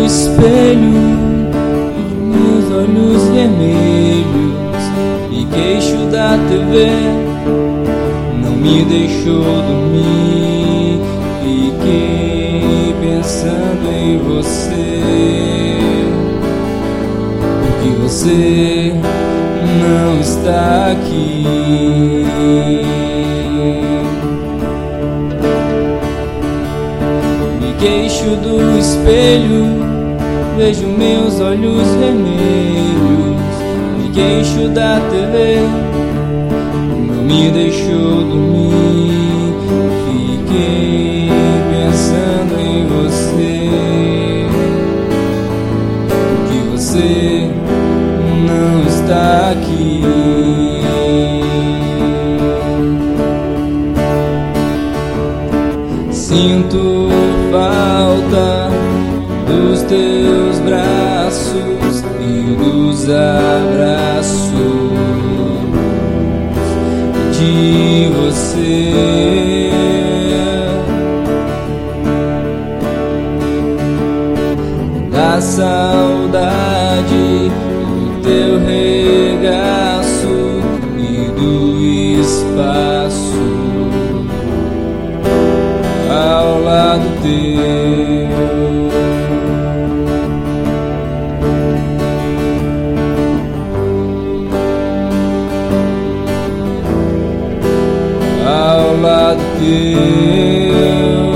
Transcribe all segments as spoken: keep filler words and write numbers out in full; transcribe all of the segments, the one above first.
espelho, meus olhos vermelhos e queixo da T V não me deixou dormir. Fiquei pensando em você, porque você não está aqui. Me queixo do espelho, vejo meus olhos vermelhos. Me queixo da T V, não me deixou dormir. Fiquei pensando em você, porque você não está aqui. Sinto falta dos teus braços e dos abraços de você. Da saudade do teu regaço e do espaço ao lado teu. Ao lado teu.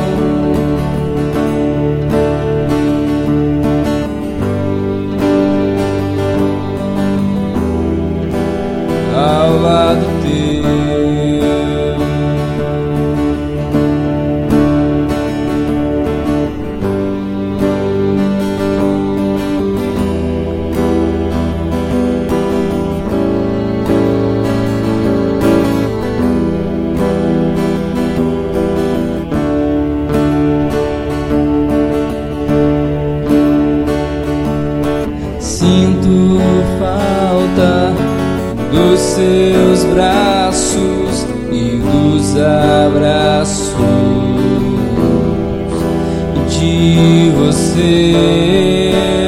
Ao lado teu. Sinto falta dos seus braços e dos abraços de você.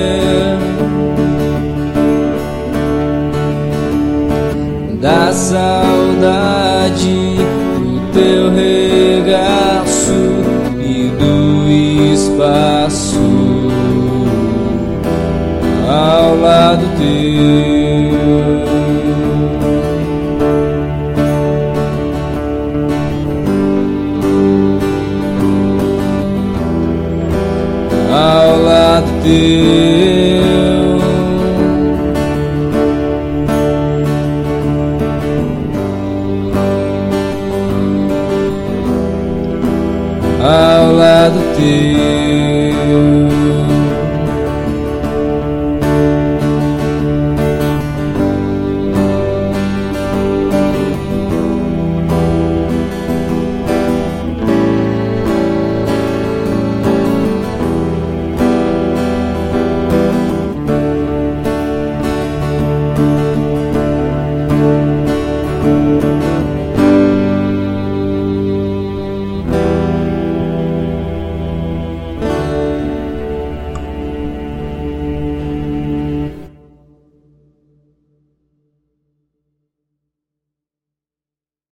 Da saudade do teu regaço e do espaço ao lado teu. Ao lado teu.